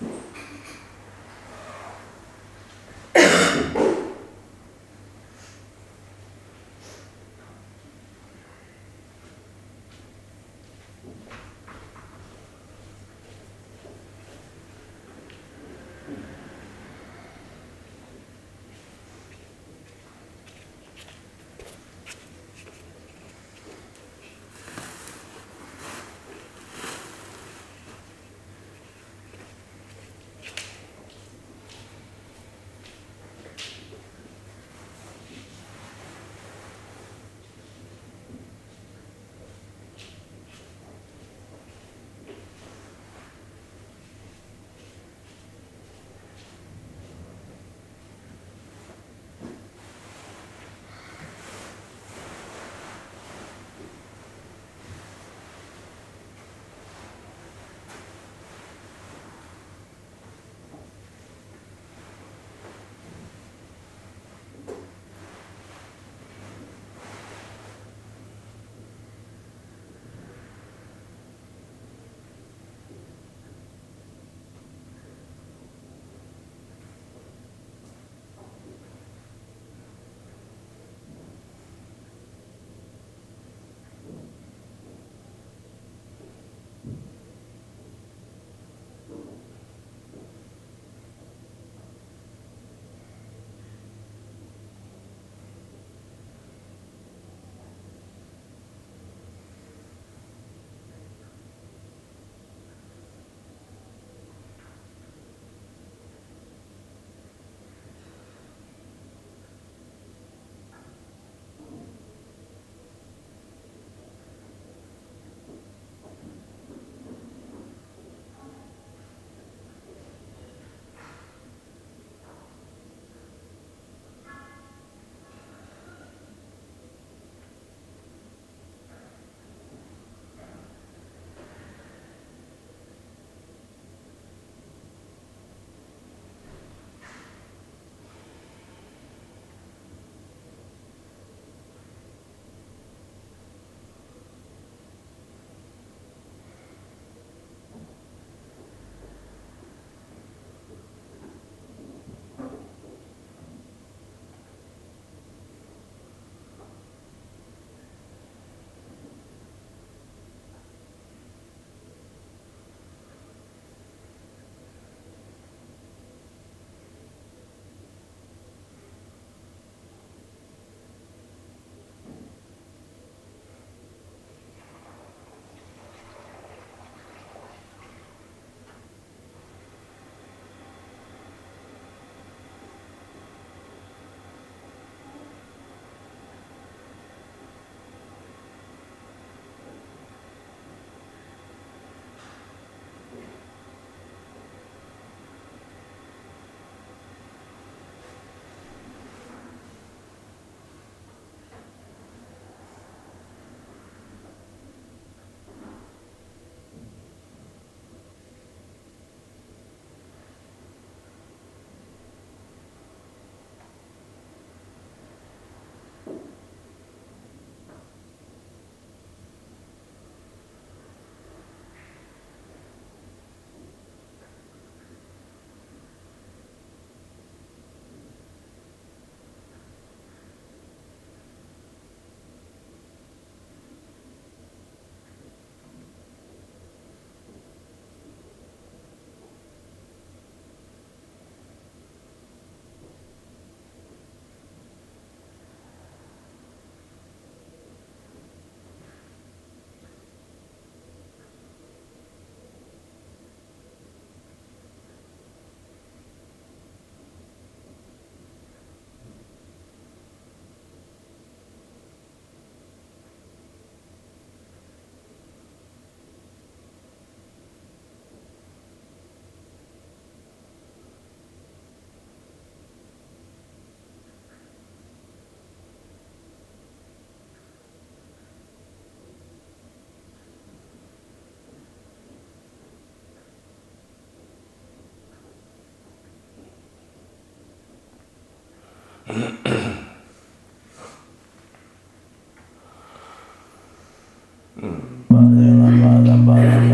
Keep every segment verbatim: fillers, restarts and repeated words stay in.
Padre, la Padre, Padre, María,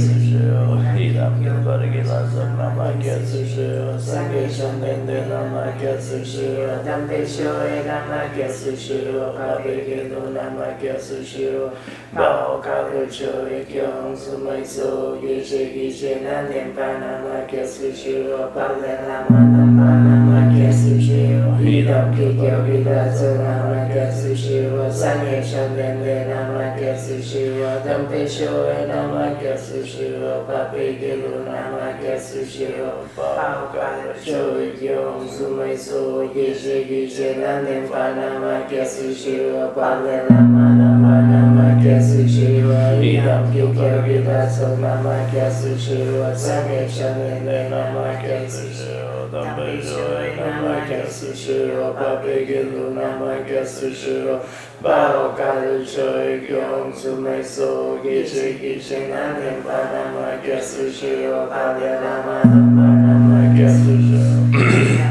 Sushiro, Idam Gilbarigila Namakya Sushiro, Sangye Shanende Namakya Sushiro, Dampesho Namakya Sushiro, Pabegido Namakya Sushiro, Bao Karucho Ikyon Sumaiso, Gishe Gishe Nanimpa Namakya Sushiro, Pale Lama Nampa Namakya Sushiro, Idam Kikyo Vidazo Namakya Sushiro, Sangye Shanende Namakya Sushiro, Dampesho Namakya Sushiro, Pabegido Namakya Sushiro, Bao Karucho Ikyon Sumaiso, Gishe Gishe Nanimpa Namakya Sushiro, Pale Lama Nampa Namakya Sushiro, Idam Kikyo Vidazo Namakya Sushiro, Sangye Shanende Namakya Sushiro, Dampesho Namakya Sushiro, Pabegido Namakya Sushiro, Bao Karucho Ikyon Sumaiso, Gishe Gishe Nanimpa Namakya Sushiro, Pale Lama Nampa Namakya Sushiro,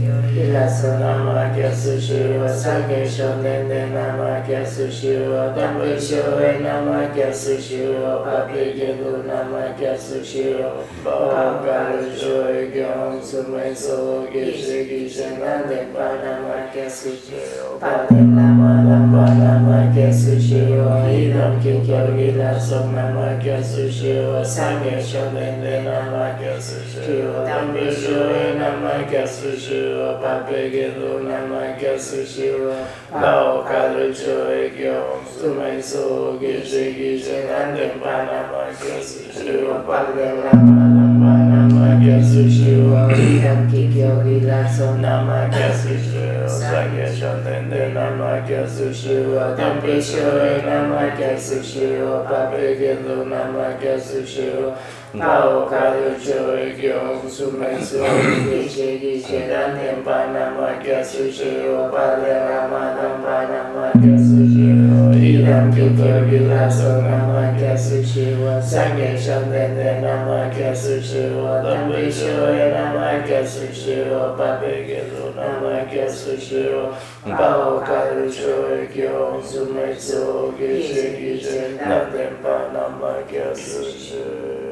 Ilaso Namakya Sushiro, Sangye Shanende Namakya Sushiro, Dampesho Namakya Sushiro, Pabegido Namakya Sushiro, Bao Karucho Ikyon Sumaiso, Gishe Gishe Nanimpa Namakya Sushiro, Pale Lama Nampa Namakya Sushiro, Idam Kikyo Vidazo Namakya Sushiro, Sangye Shanende Namakya Sushiro, Dampesho Namakya Sushiro, Pabegido Namakya Sushiro, Bao Karucho Ikyon Sumaiso, Gishe Gishe Nanimpa Namakya Sushiro, Pale Lama Nampa Namakya Sushiro, Idam Kikyo Vidazo Namakya Sushiro, Sangye Shanende Namakya Sushiro, Dampesho Namakya Sushiro, Pabegido Namakya Sushiro, Bao Karucho Ikyon Sumaiso, Gishe Gishe Nanimpa Namakya Sushiro, Pale Lama Nampa Namakya Sushiro, Idam Kikyo Vidazo Namakya Sushiro, Sangye Shanende Namakya Sushiro, Dampesho Namakya Sushiro, Pabegido Namakya Sushiro, Bao Karucho Ikyon Sumaiso, Gishe Gishe Nanimpa Namakya Sushiro.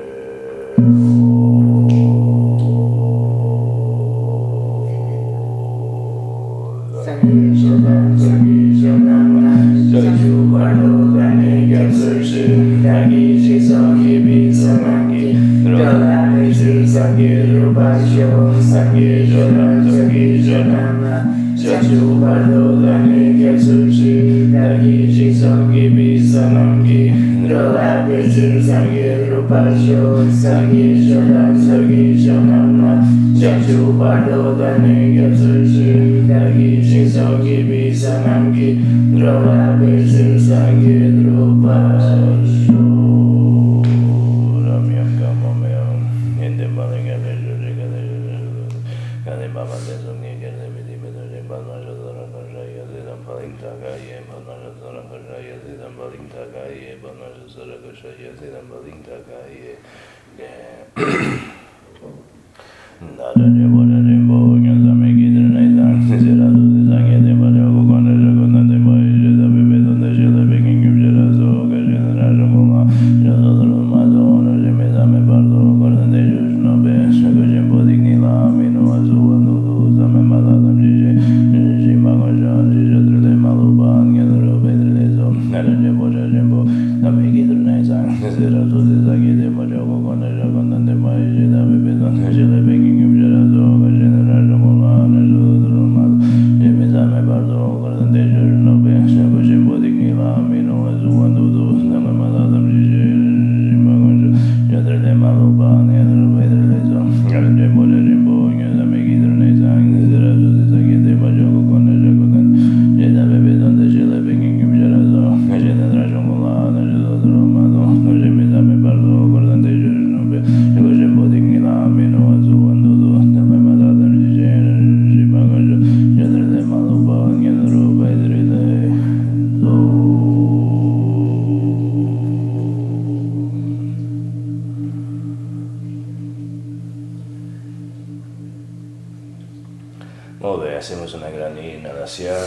Muy bien, hacemos una gran inhalación.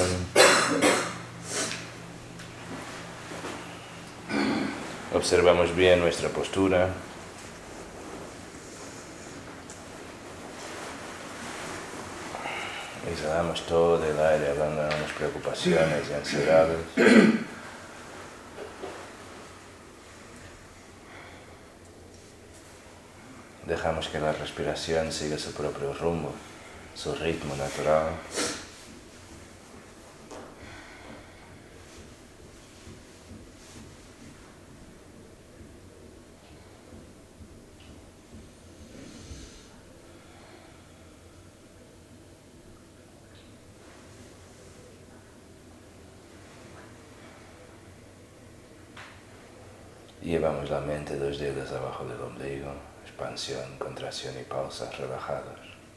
Observamos bien nuestra postura. Exhalamos todo el aire, abandonamos preocupaciones y ansiedades. Dejamos que la respiración siga su propio rumbo, su ritmo natural. Llevamos la mente dos dedos abajo del ombligo, expansión, contracción y pausas relajadas.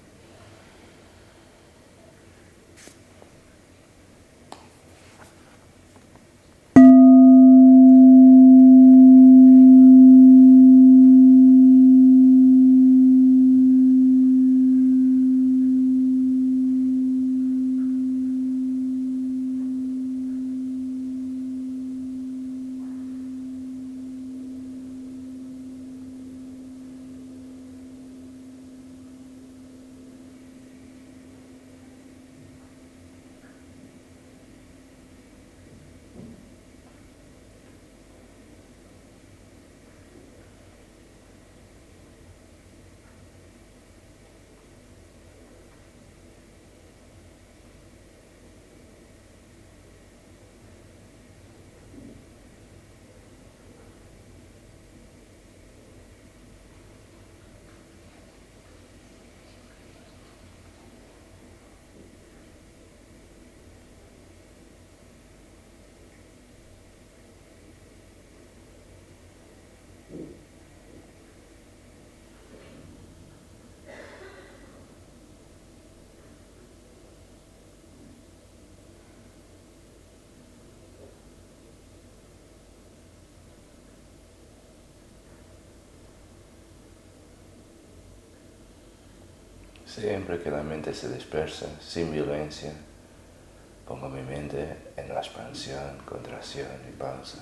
Siempre que la mente se dispersa, sin violencia, pongo mi mente en la expansión, contracción y pausa.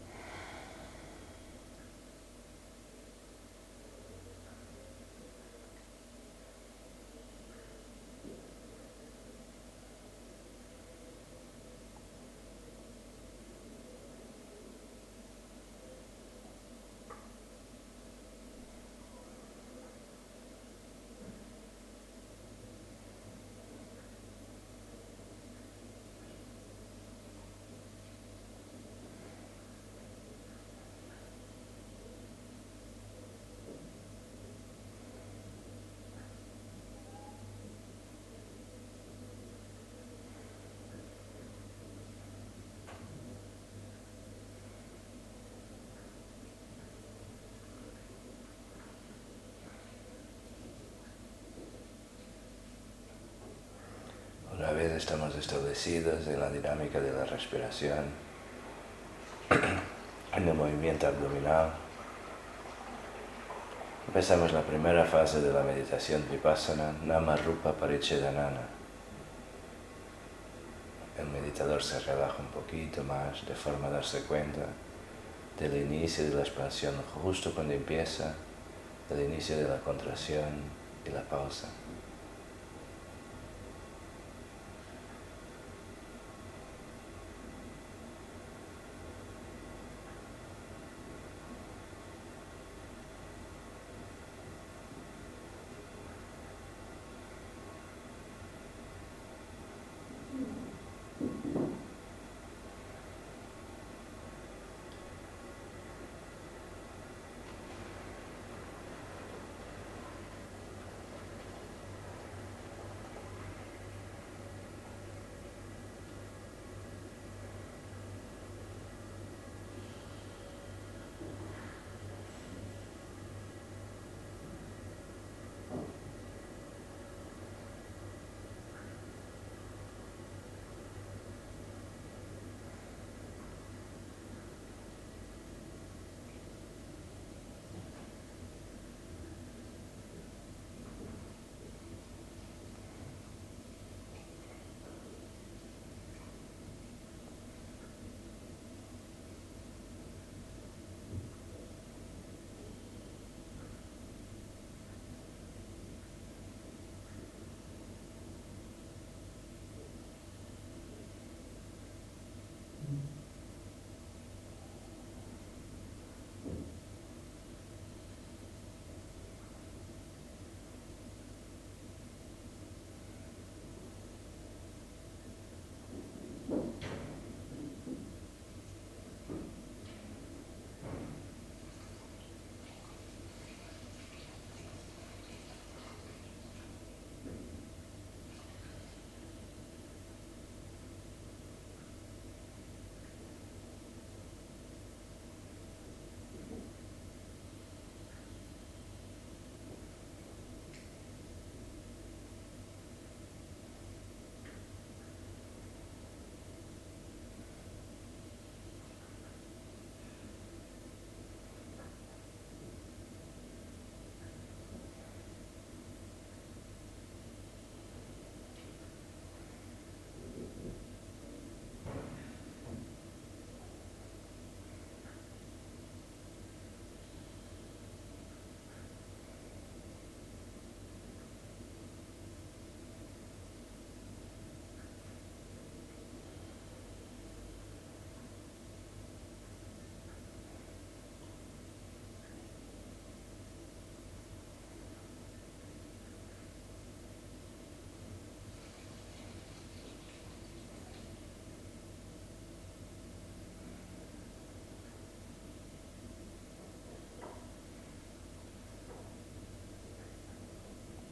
Una vez estamos establecidos en la dinámica de la respiración, en el movimiento abdominal, empezamos la primera fase de la meditación Vipassana, Nama Rupa Parichedanana. El meditador se relaja un poquito más, de forma a darse cuenta del inicio de la expansión justo cuando empieza, del inicio de la contracción y la pausa.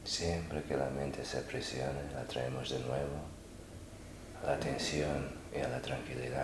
Siempre que la mente se aprisione, la traemos de nuevo a la atención y a la tranquilidad.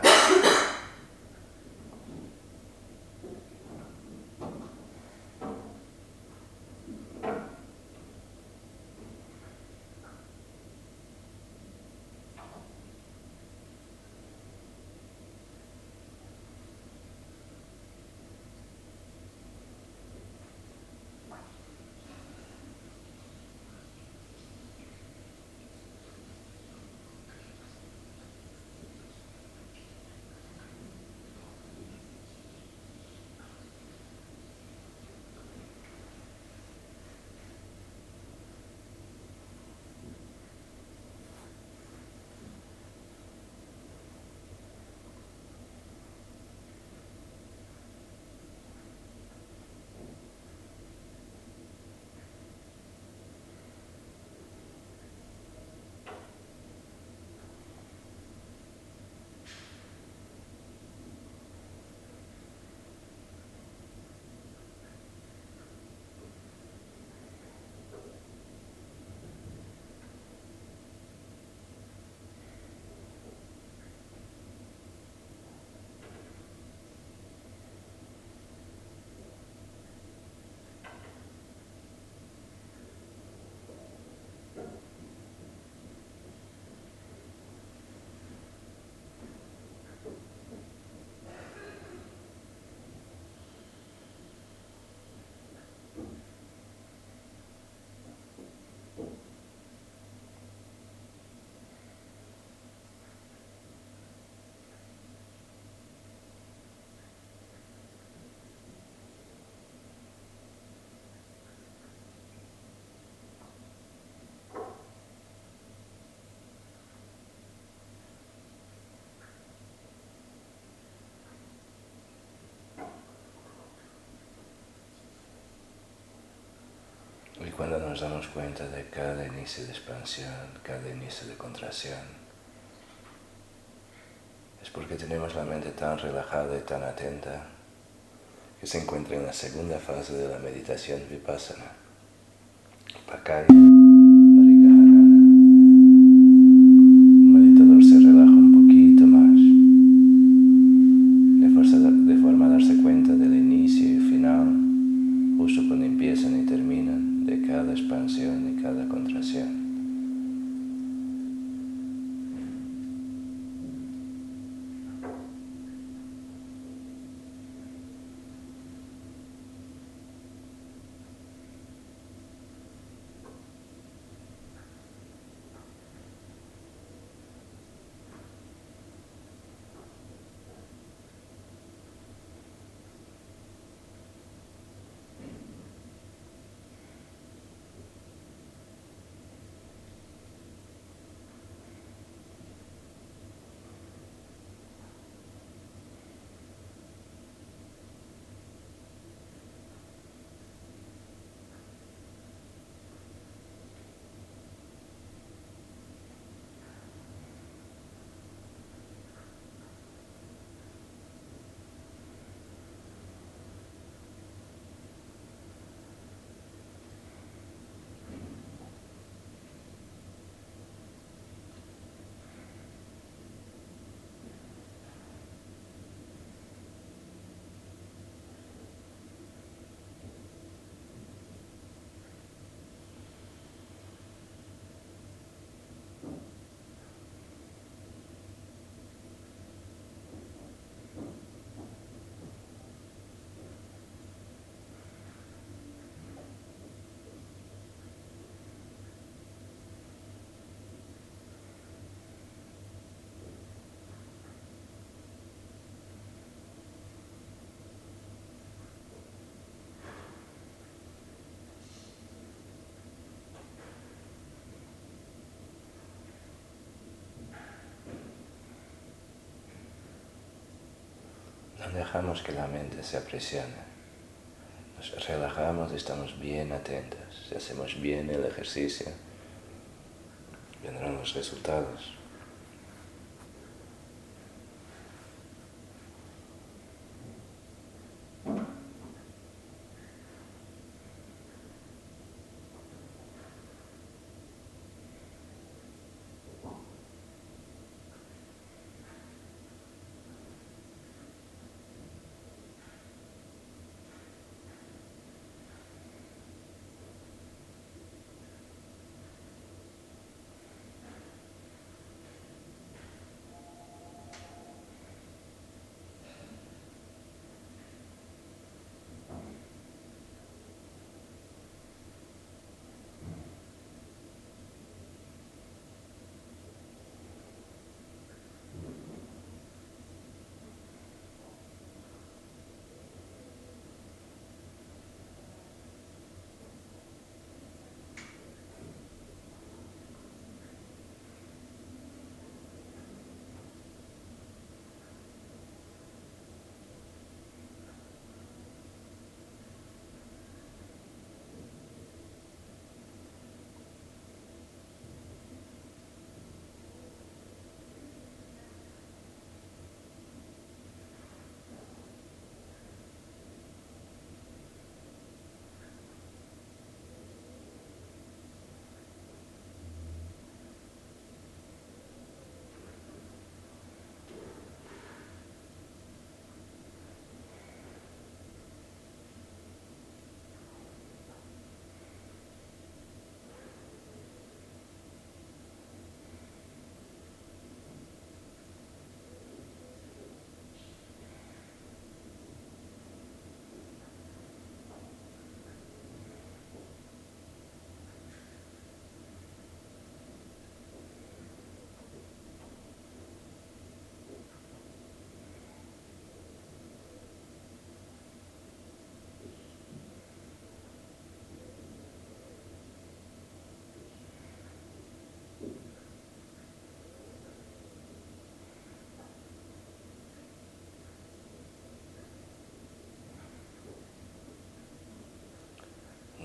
Y cuando nos damos cuenta de cada inicio de expansión, cada inicio de contracción, es porque tenemos la mente tan relajada y tan atenta que se encuentra en la segunda fase de la meditación vipassana, Pakaya Parigrahanana. El meditador se relaja un poquito más, de, forma, de forma a darse cuenta del inicio y final, justo cuando empiezan y terminan, de cada expansión y cada contracción. No dejamos que la mente se aprisione. Nos relajamos y estamos bien atentos. Si hacemos bien el ejercicio, vendrán los resultados.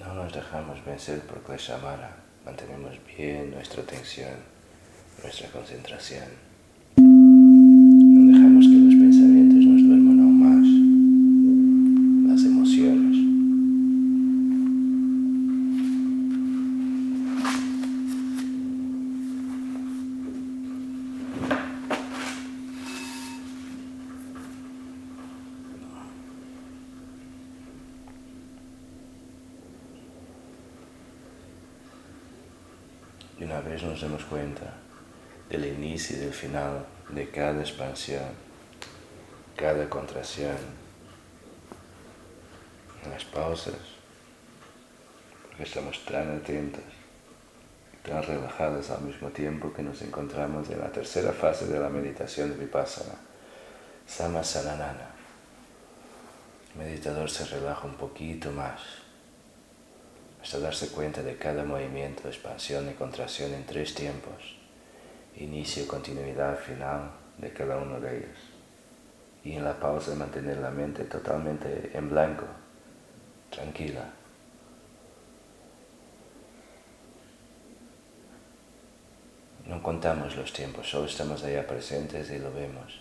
No nos dejamos vencer por Klesha Mara, mantenemos bien nuestra atención, nuestra concentración. No dejamos que los pensamientos nos duerman aún más, las emociones. Y una vez nos demos cuenta del inicio y del final de cada expansión, cada contracción, en las pausas, porque estamos tan atentos y tan relajados al mismo tiempo que nos encontramos en la tercera fase de la meditación de Vipassana, Samasananana. El meditador se relaja un poquito más, hasta darse cuenta de cada movimiento, expansión y contracción en tres tiempos, inicio, continuidad, final de cada uno de ellos. Y en la pausa mantener la mente totalmente en blanco, tranquila. No contamos los tiempos, solo estamos allá presentes y lo vemos.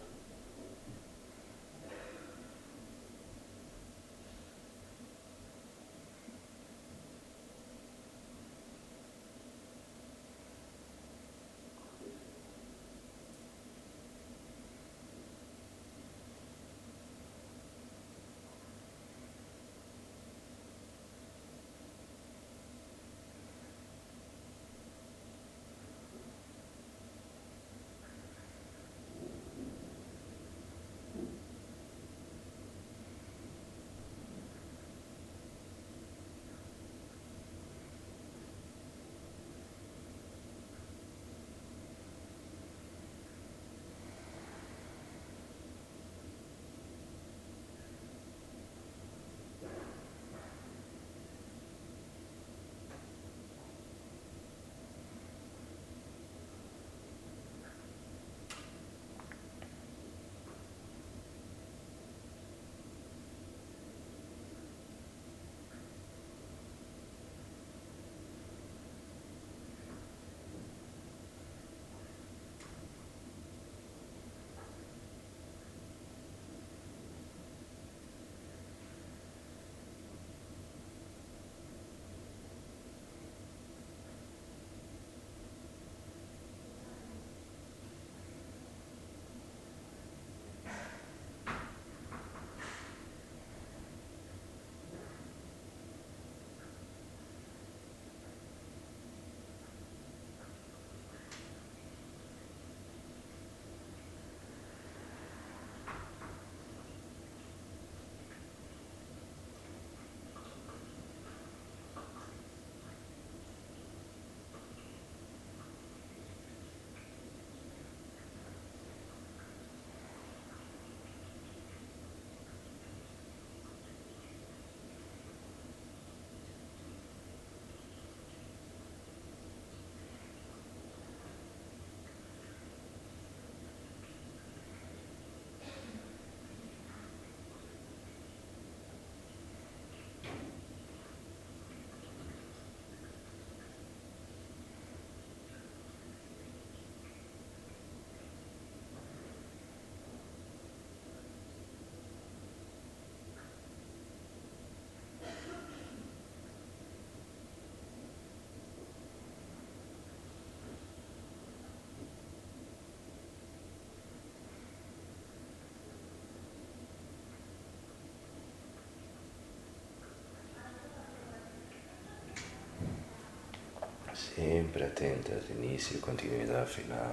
Siempre atentos, inicio, continuidad, final,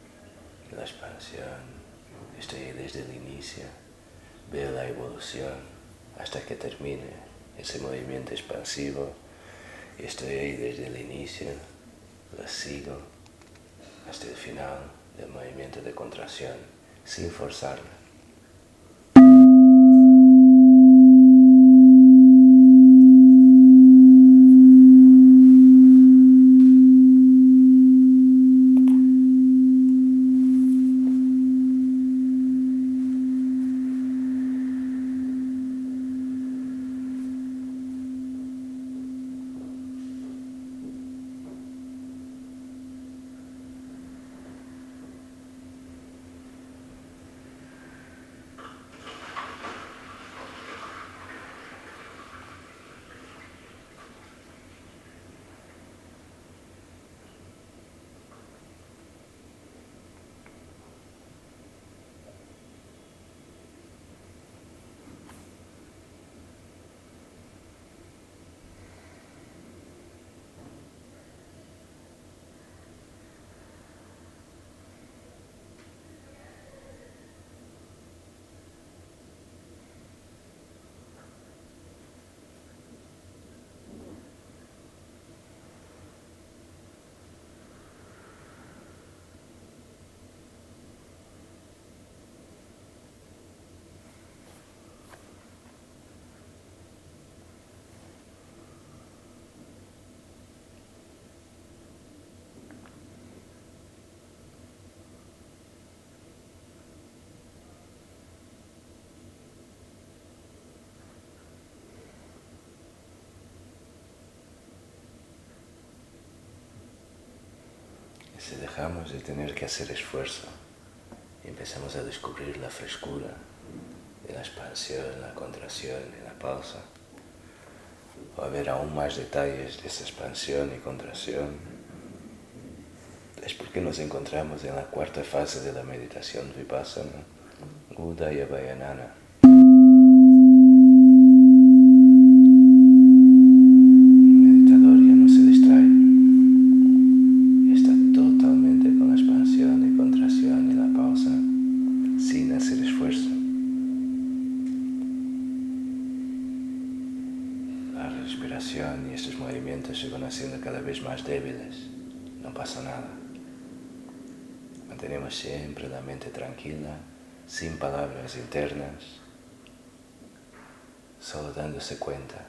la expansión. Estoy ahí desde el inicio, veo la evolución hasta que termine ese movimiento expansivo. Estoy ahí desde el inicio, la sigo hasta el final del movimiento de contracción, sin forzarla. Si dejamos de tener que hacer esfuerzo y empezamos a descubrir la frescura de la expansión, la contracción y la pausa, o a ver aún más detalles de esa expansión y contracción, es porque nos encontramos en la cuarta fase de la meditación Vipassana, Udaya Vayanana. Y estos movimientos se van haciendo cada vez más débiles, no pasa nada. Mantenemos siempre la mente tranquila, sin palabras internas, solo dándose cuenta.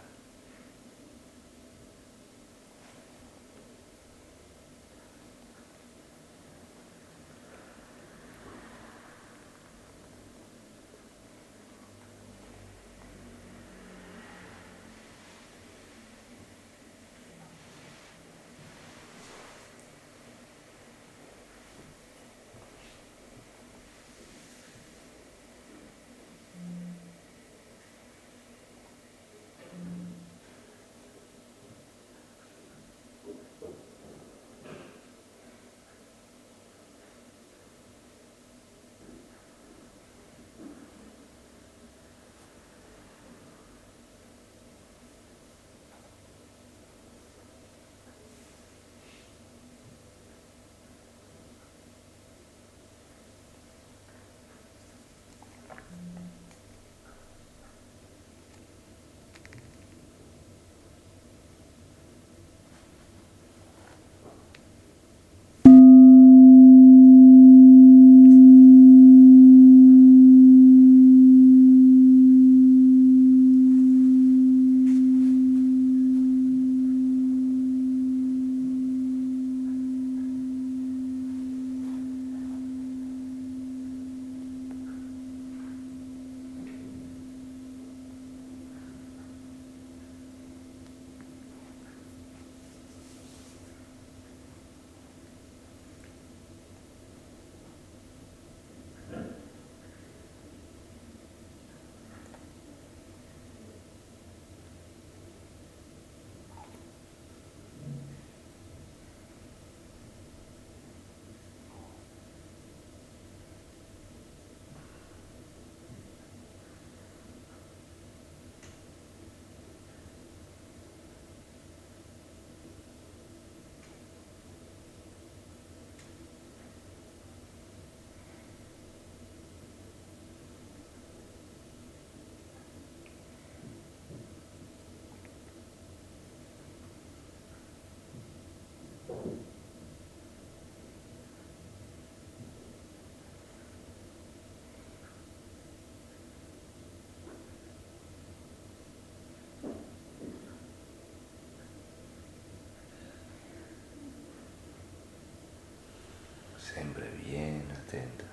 Siempre bien atenta.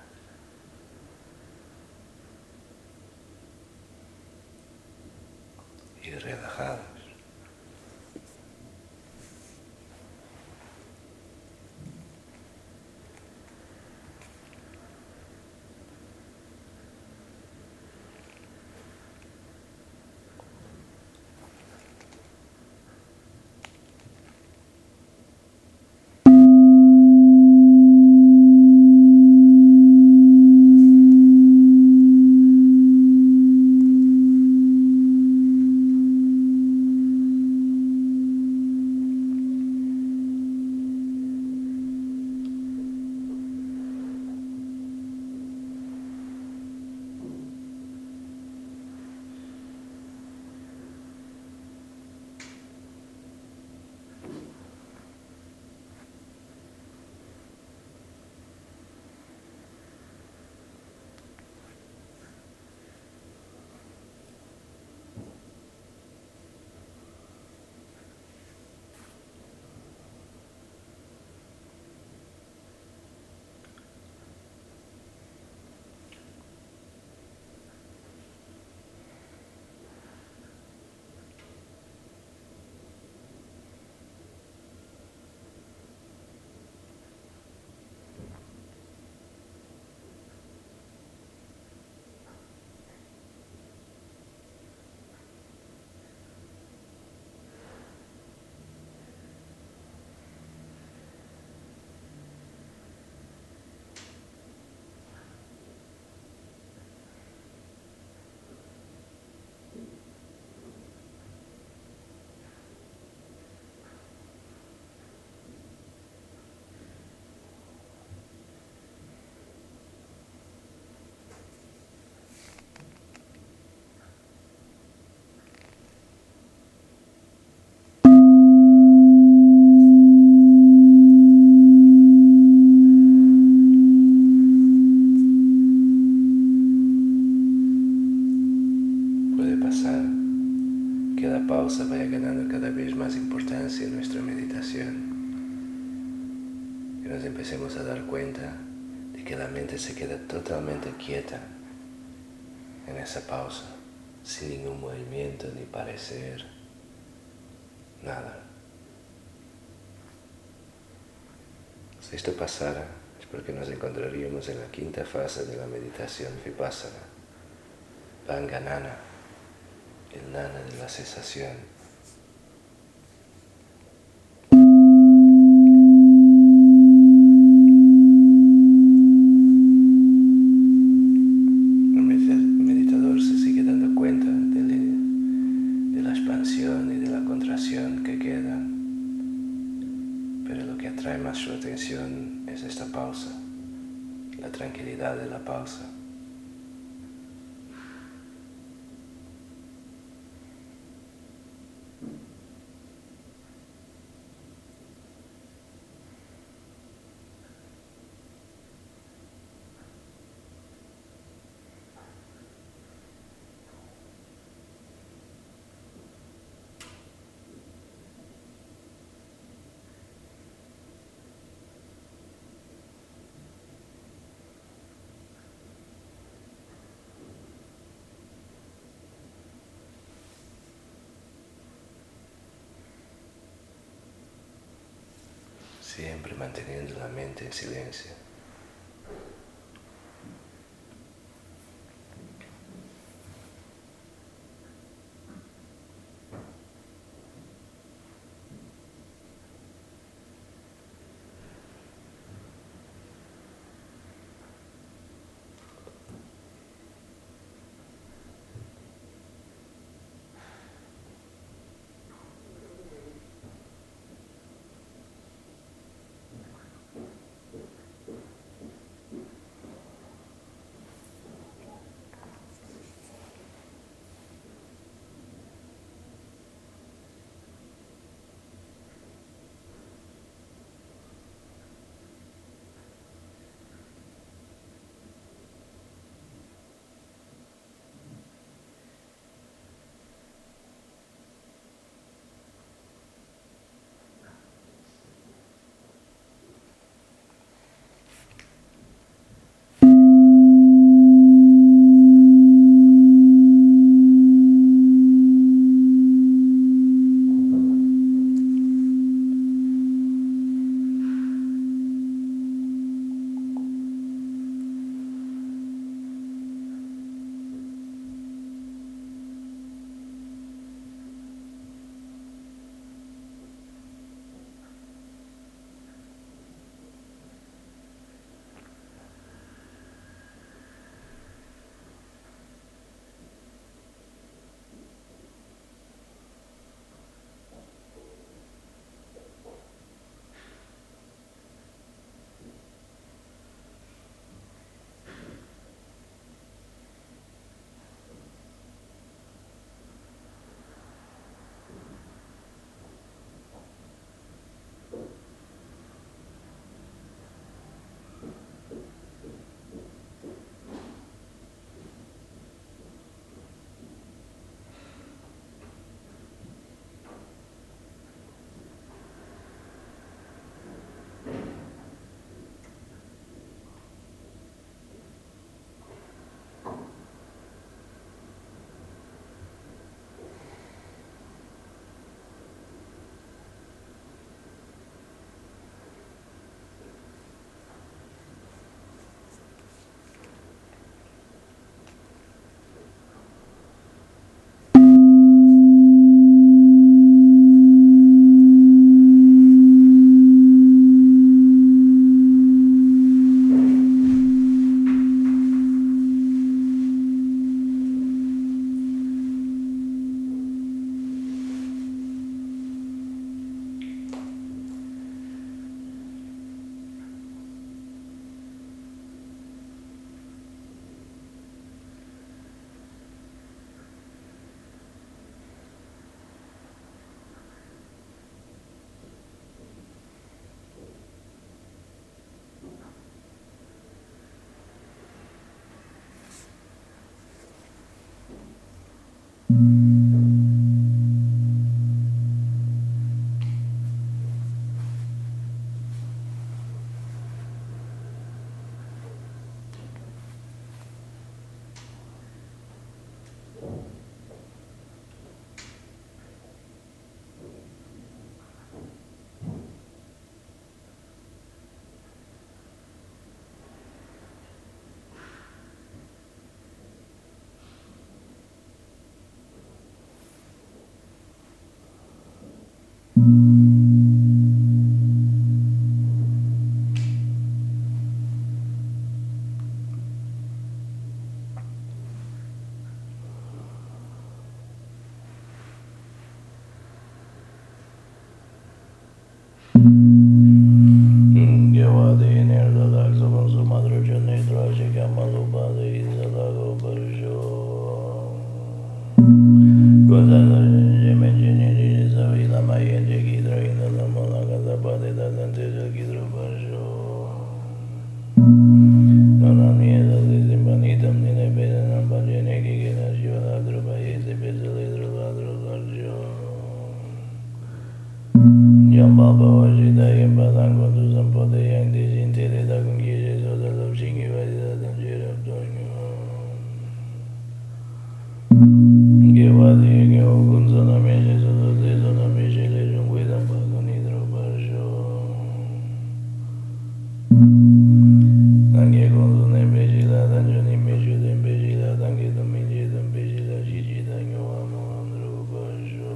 Y relajados. más importancia en nuestra meditación. Que nos empecemos a dar cuenta de que la mente se queda totalmente quieta en esa pausa, sin ningún movimiento ni parecer, nada. Si esto pasara, es porque nos encontraríamos en la quinta fase de la meditación Vipassana, Vanganana, el nana de la cesación. El meditador se sigue dando cuenta de, de la expansión y de la contracción que quedan, pero lo que atrae más su atención es esta pausa, la tranquilidad de la pausa. Siempre manteniendo la mente en silencio. Gewadi Nerdalaxo con su madre Janitra Shikamalupa de Isalago Barsho Gozada Yemenjini Savila Mayen Jekidra Ina Namona Gazapade Dadante Jakidra Barsho Nonanieda Zimbanitam Nine Bedanam Bajene Kikina Shivala Drupa Yesi Bezalidra Ladro Garjo Yambaba Wajida Yembadan Kondu Sampode Yang Dijin Tere Dakun Gije Soda Love Shingi Vajida Danjira Abdonyo Gewadi Geo Gunzana Meje Soda Zezona Meje Lejun Guidan Bagun Hidro Barsho Nange Gonzo Nembejila Danjani Meju Dembejila Dange Dominje Dembejila Jiji Danyo Amo Andro Barsho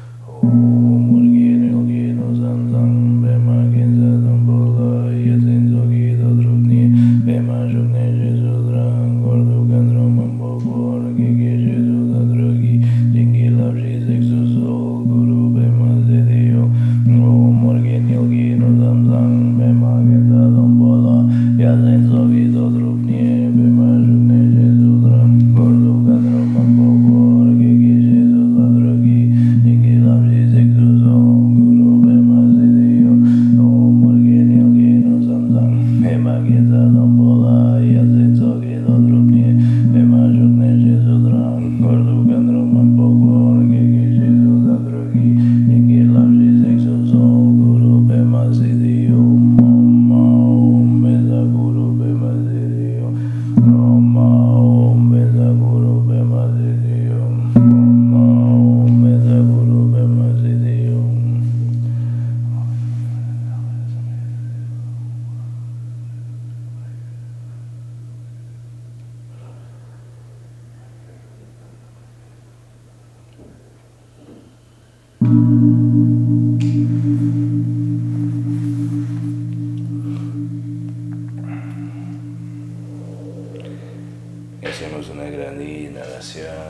Hacemos una gran inhalación,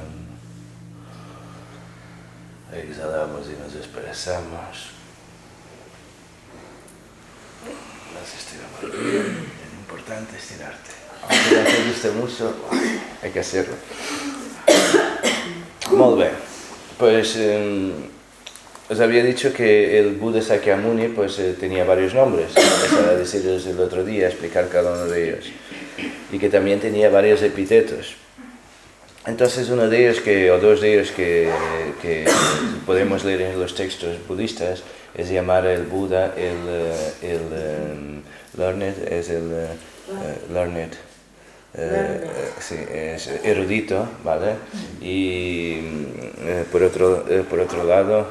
exhalamos y nos expresamos, nos estiramos bien, es importante estirarte, aunque no te guste mucho, hay que hacerlo. Muy bien, pues eh, os había dicho que el Buda Sakyamuni pues, eh, tenía varios nombres, empezaba a decirles el otro día, explicar cada uno de ellos. Y que también tenía varios epítetos. Entonces uno de ellos, que, o dos de ellos que, que podemos leer en los textos budistas, es llamar el Buda el, el um, learned, es el uh, learned, uh, sí, es erudito, ¿vale? Y uh, por, otro, uh, por otro lado,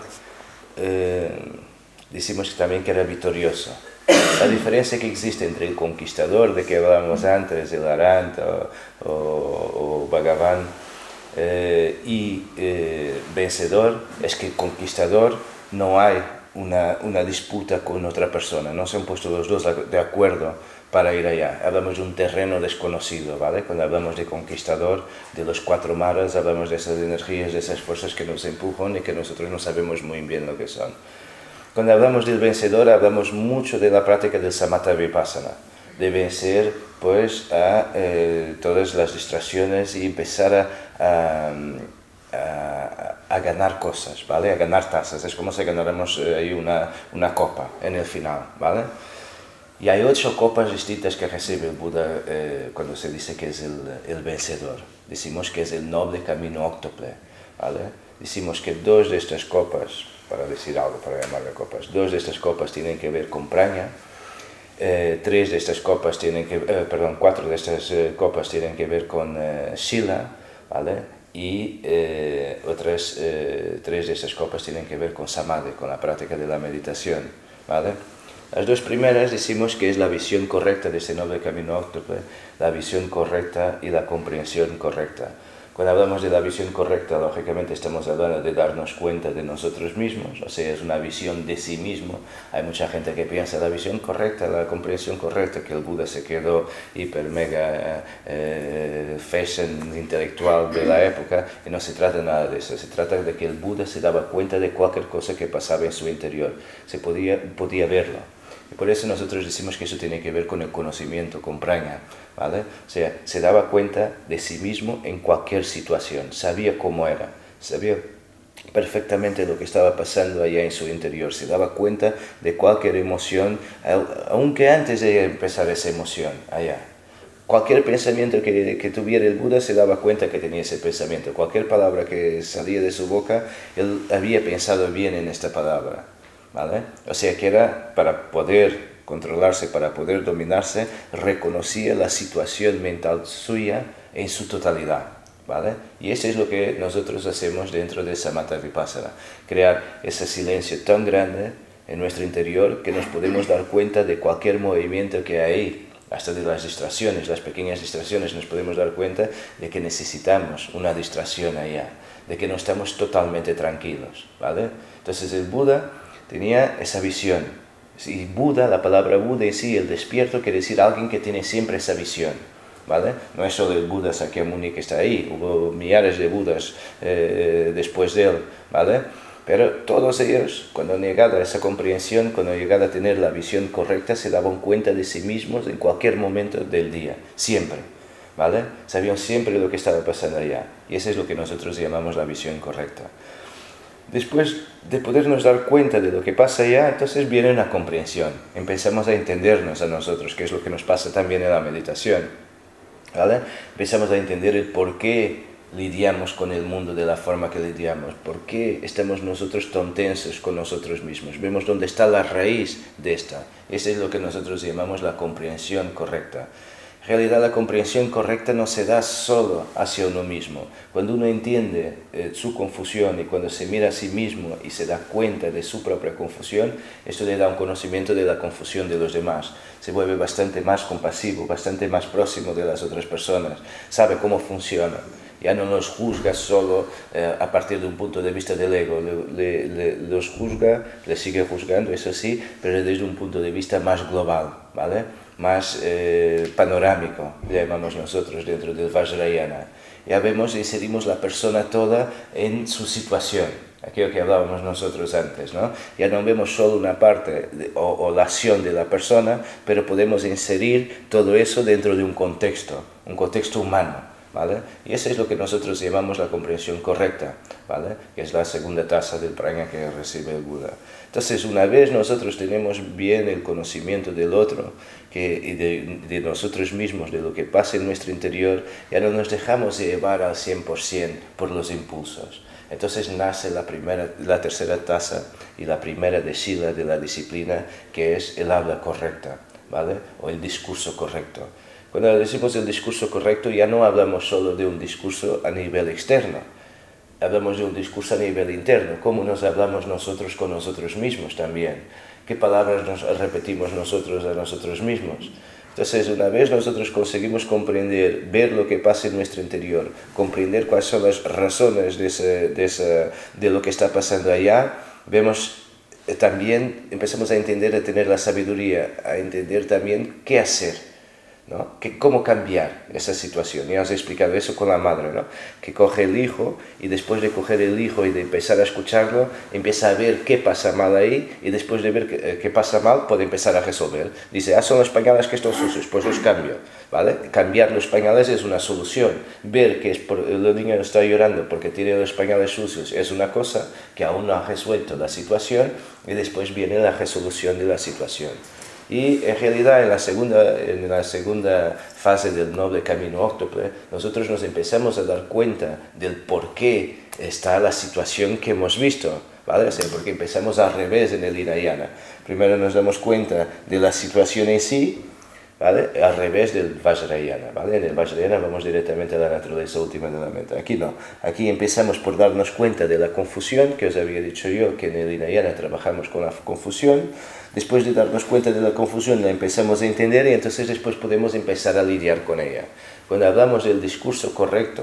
uh, decimos también que era victorioso. La diferencia que existe entre el conquistador, de que hablábamos antes, el Arhanta o, o, o Bhagavan, eh, y eh, vencedor, es que el conquistador no hay una, una disputa con otra persona, no se han puesto los dos de acuerdo para ir allá. Hablamos de un terreno desconocido, ¿vale? Cuando hablamos de conquistador, de los cuatro maras, hablamos de esas energías, de esas fuerzas que nos empujan y que nosotros no sabemos muy bien lo que son. Cuando hablamos del vencedor, hablamos mucho de la práctica del samatha vipassana, de vencer pues, a eh, todas las distracciones y empezar a, a, a, a ganar cosas, ¿vale? A ganar tazas. Es como si ganáramos eh, ahí una, una copa en el final, ¿vale? Y hay ocho copas distintas que recibe el Buda eh, cuando se dice que es el, el vencedor. Decimos que es el noble camino óctuple, ¿vale? Decimos que dos de estas copas, para decir algo, para llamarle copas, dos de estas copas tienen que ver con praña, eh, tres de estas copas tienen que, eh, perdón, cuatro de estas eh, copas tienen que ver con eh, sila, ¿vale? Y eh, otras eh, tres de estas copas tienen que ver con samadhi, con la práctica de la meditación, ¿vale? Las dos primeras decimos que es la visión correcta de ese noble camino óctuple, la visión correcta y la comprensión correcta. Cuando hablamos de la visión correcta, lógicamente estamos hablando de darnos cuenta de nosotros mismos, o sea, es una visión de sí mismo. Hay mucha gente que piensa la visión correcta, la comprensión correcta, que el Buda se quedó hiper, mega eh, fashion intelectual de la época, y no se trata nada de eso. Se trata de que el Buda se daba cuenta de cualquier cosa que pasaba en su interior, se podía, podía verlo. Y por eso nosotros decimos que eso tiene que ver con el conocimiento, con prajna, ¿vale? O sea, se daba cuenta de sí mismo en cualquier situación, sabía cómo era, sabía perfectamente lo que estaba pasando allá en su interior, se daba cuenta de cualquier emoción, aunque antes de empezar esa emoción allá. Cualquier pensamiento que, que tuviera el Buda se daba cuenta que tenía ese pensamiento, cualquier palabra que salía de su boca, él había pensado bien en esta palabra. ¿Vale? O sea que era para poder controlarse, para poder dominarse, reconocía la situación mental suya en su totalidad, ¿vale? Y eso es lo que nosotros hacemos dentro de Samatha Vipassana, crear ese silencio tan grande en nuestro interior que nos podemos dar cuenta de cualquier movimiento que hay, hasta de las distracciones, las pequeñas distracciones, nos podemos dar cuenta de que necesitamos una distracción allá, de que no estamos totalmente tranquilos, ¿vale? Entonces el Buda tenía esa visión. Y Buda, la palabra Buda en sí, el despierto, quiere decir alguien que tiene siempre esa visión, ¿vale? No es solo el Buda Sakyamuni que está ahí, hubo millares de Budas eh, después de él, ¿vale? Pero todos ellos, cuando han llegado a esa comprensión, cuando han llegado a tener la visión correcta, se daban cuenta de sí mismos en cualquier momento del día, siempre, ¿vale? Sabían siempre lo que estaba pasando allá. Y eso es lo que nosotros llamamos la visión correcta. Después de podernos dar cuenta de lo que pasa allá, entonces viene una comprensión. Empezamos a entendernos a nosotros, que es lo que nos pasa también en la meditación, ¿vale? Empezamos a entender el por qué lidiamos con el mundo de la forma que lidiamos, por qué estamos nosotros tan tensos con nosotros mismos. Vemos dónde está la raíz de esta. Esa es lo que nosotros llamamos la comprensión correcta. En realidad la comprensión correcta no se da solo hacia uno mismo. Cuando uno entiende eh, su confusión y cuando se mira a sí mismo y se da cuenta de su propia confusión, esto le da un conocimiento de la confusión de los demás. Se vuelve bastante más compasivo, bastante más próximo de las otras personas, sabe cómo funciona. Ya no los juzga solo eh, a partir de un punto de vista del ego, le, le, los juzga, le sigue juzgando, eso sí, pero desde un punto de vista más global, ¿vale? Más eh, panorámico, llamamos nosotros dentro del Vajrayana. Ya vemos y inserimos la persona toda en su situación, aquello que hablábamos nosotros antes, ¿no? Ya no vemos solo una parte de, o, o la acción de la persona, pero podemos inserir todo eso dentro de un contexto, un contexto humano, ¿vale? Y eso es lo que nosotros llamamos la comprensión correcta, ¿vale? Que es la segunda tasa del prajna que recibe el Buda. Entonces, una vez nosotros tenemos bien el conocimiento del otro que, y de, de nosotros mismos, de lo que pasa en nuestro interior, ya no nos dejamos llevar al cien por ciento por los impulsos. Entonces nace la, primera, la tercera tasa y la primera de Shila de la disciplina, que es el habla correcta, ¿vale? O el discurso correcto. Cuando decimos el discurso correcto, ya no hablamos solo de un discurso a nivel externo, hablamos de un discurso a nivel interno, cómo nos hablamos nosotros con nosotros mismos también, qué palabras nos repetimos nosotros a nosotros mismos. Entonces, una vez nosotros conseguimos comprender, ver lo que pasa en nuestro interior, comprender cuáles son las razones de, ese, de, ese, de lo que está pasando allá, vemos también, empezamos a entender, a tener la sabiduría, a entender también qué hacer, ¿no? Que cómo cambiar esa situación. Ya os he explicado eso con la madre, ¿no? Que coge el hijo y después de coger el hijo y de empezar a escucharlo, empieza a ver qué pasa mal ahí y después de ver qué, qué pasa mal puede empezar a resolver. Dice, ah, son los pañales que están sucios, pues los cambio, ¿vale? Cambiar los pañales es una solución. Ver que es por, el niño está llorando porque tiene los pañales sucios es una cosa que aún no ha resuelto la situación y después viene la resolución de la situación. Y en realidad en la segunda, en la segunda fase del noble camino óctuple, nosotros nos empezamos a dar cuenta del por qué está la situación que hemos visto, ¿vale? O sea, porque empezamos al revés en el Hinayana. Primero nos damos cuenta de la situación en sí, ¿vale? Al revés del Vajrayana, ¿vale? En el Vajrayana vamos directamente a la naturaleza última de la mente. Aquí no. Aquí empezamos por darnos cuenta de la confusión, que os había dicho yo, que en el Hinayana trabajamos con la confusión. Después de darnos cuenta de la confusión, la empezamos a entender y entonces después podemos empezar a lidiar con ella. Cuando hablamos del discurso correcto,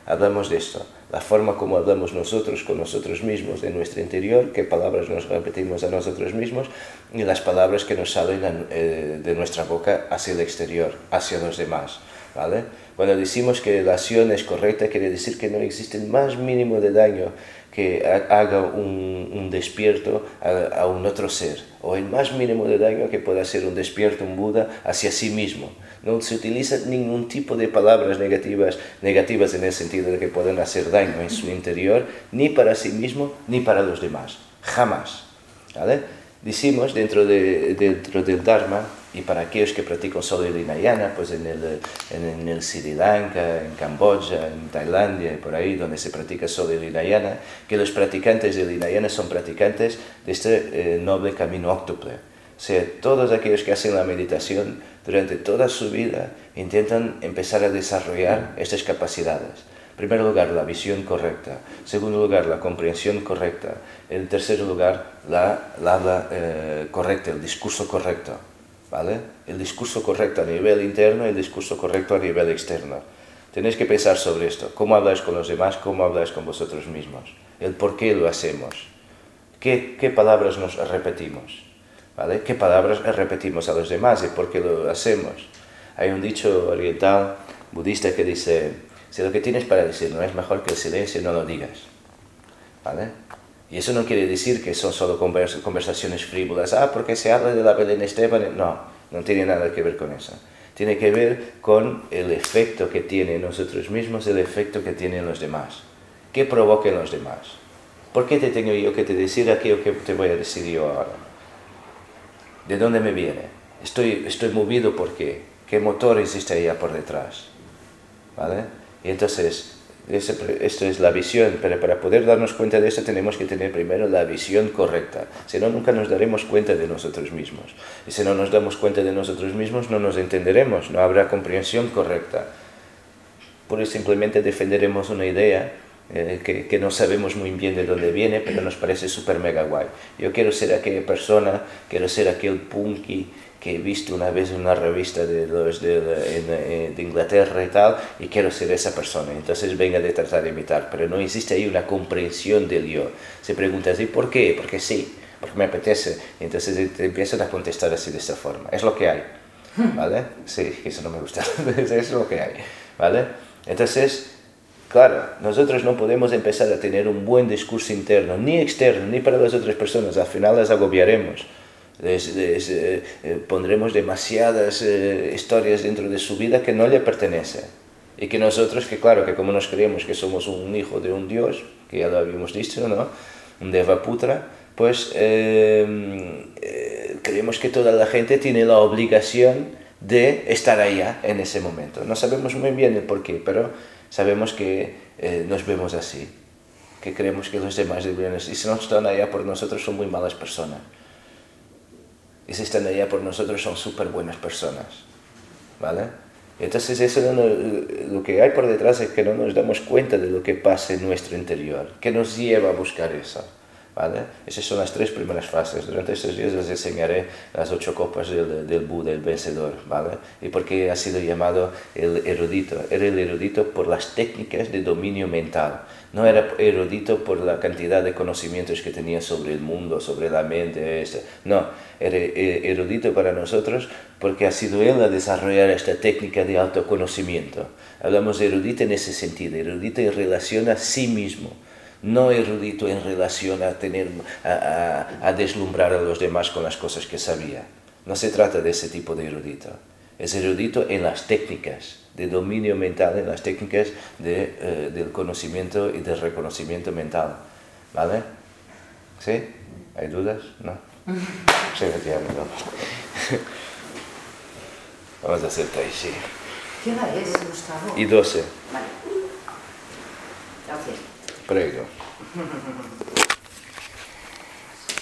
hablamos de esto. La forma como hablamos nosotros con nosotros mismos en nuestro interior, qué palabras nos repetimos a nosotros mismos y las palabras que nos salen eh, de nuestra boca hacia el exterior, hacia los demás, ¿vale? Cuando decimos que la acción es correcta, quiere decir que no existe el más mínimo de daño que haga un, un despierto a, a un otro ser, o el más mínimo de daño que pueda hacer un despierto, un Buda, hacia sí mismo. No se utiliza ningún tipo de palabras negativas, negativas en el sentido de que puedan hacer daño en su interior, ni para sí mismo, ni para los demás. Jamás. ¿Vale? Decimos dentro, de, dentro del Dharma, y para aquellos que practican solo el Hinayana, pues en el, en, en el Sri Lanka, en Camboya, en Tailandia y por ahí donde se practica solo el Hinayana, que los practicantes del Hinayana son practicantes de este eh, noble camino óctuple. O sea, todos aquellos que hacen la meditación durante toda su vida intentan empezar a desarrollar estas capacidades. En primer lugar, la visión correcta. En segundo lugar, la comprensión correcta. En tercer lugar, la, la habla eh, correcta, el discurso correcto. ¿Vale? El discurso correcto a nivel interno y el discurso correcto a nivel externo. Tenéis que pensar sobre esto. ¿Cómo habláis con los demás? ¿Cómo habláis con vosotros mismos? El por qué lo hacemos. ¿Qué, qué palabras nos repetimos? ¿Vale? ¿Qué palabras repetimos a los demás y por qué lo hacemos? Hay un dicho oriental budista que dice: si lo que tienes para decir no es mejor que el silencio, no lo digas. ¿Vale? Y eso no quiere decir que son solo convers conversaciones frívolas. Ah, porque se habla de la Belén Esteban. No, no tiene nada que ver con eso. Tiene que ver con el efecto que tiene en nosotros mismos, el efecto que tiene en los demás. ¿Qué provoca en los demás? ¿Por qué te tengo yo que te decir aquello que te voy a decir yo ahora? ¿De dónde me viene? Estoy, estoy movido por qué. ¿Qué motor existe allá por detrás? ¿Vale? Y entonces, ese, esto es la visión, pero para poder darnos cuenta de eso tenemos que tener primero la visión correcta. Si no, nunca nos daremos cuenta de nosotros mismos. Y si no nos damos cuenta de nosotros mismos, no nos entenderemos, no habrá comprensión correcta. Pura y simplemente defenderemos una idea Eh, que, que no sabemos muy bien de dónde viene, pero nos parece súper mega guay. Yo quiero ser aquella persona, quiero ser aquel punky que he visto una vez en una revista de, los de, de, de Inglaterra y tal, y quiero ser esa persona. Entonces venga de tratar de imitar, pero no existe ahí una comprensión del yo. Se pregunta así, ¿por qué? Porque sí, porque me apetece. Entonces te empiezan a contestar así de esta forma. Es lo que hay, ¿vale? Sí, eso no me gusta, es lo que hay, ¿vale? Entonces, claro, nosotros no podemos empezar a tener un buen discurso interno, ni externo, ni para las otras personas. Al final las agobiaremos. Les, les eh, eh, pondremos demasiadas eh, historias dentro de su vida que no le pertenecen. Y que nosotros, que claro, que como nos creemos que somos un hijo de un Dios, que ya lo habíamos dicho, ¿no? Un Devaputra, pues eh, eh, creemos que toda la gente tiene la obligación de estar allá en ese momento. No sabemos muy bien el porqué, pero sabemos que eh, nos vemos así, que creemos que los demás deberían estar, y si no están allá por nosotros son muy malas personas, y si están allá por nosotros son súper buenas personas, ¿vale? Entonces eso no, lo que hay por detrás es que no nos damos cuenta de lo que pasa en nuestro interior, que nos lleva a buscar eso, ¿vale? Esas son las tres primeras fases. Durante estos días les enseñaré las ocho copas del, del Buda, el vencedor, ¿vale? Y por qué ha sido llamado el erudito. Era el erudito por las técnicas de dominio mental. No era erudito por la cantidad de conocimientos que tenía sobre el mundo, sobre la mente. Este. No, era erudito para nosotros porque ha sido él a desarrollar esta técnica de autoconocimiento. Hablamos de erudito en ese sentido, erudito en relación a sí mismo. No erudito en relación a, tener, a, a, a deslumbrar a los demás con las cosas que sabía. No se trata de ese tipo de erudito. Es erudito en las técnicas de dominio mental, en las técnicas de, eh, del conocimiento y del reconocimiento mental. ¿Vale? ¿Sí? ¿Hay dudas? ¿No? Sí, efectivamente. Vamos a hacer Tai Chi. ¿Qué hora es, Gustavo? Y doce. Vale. Gracias. Prego.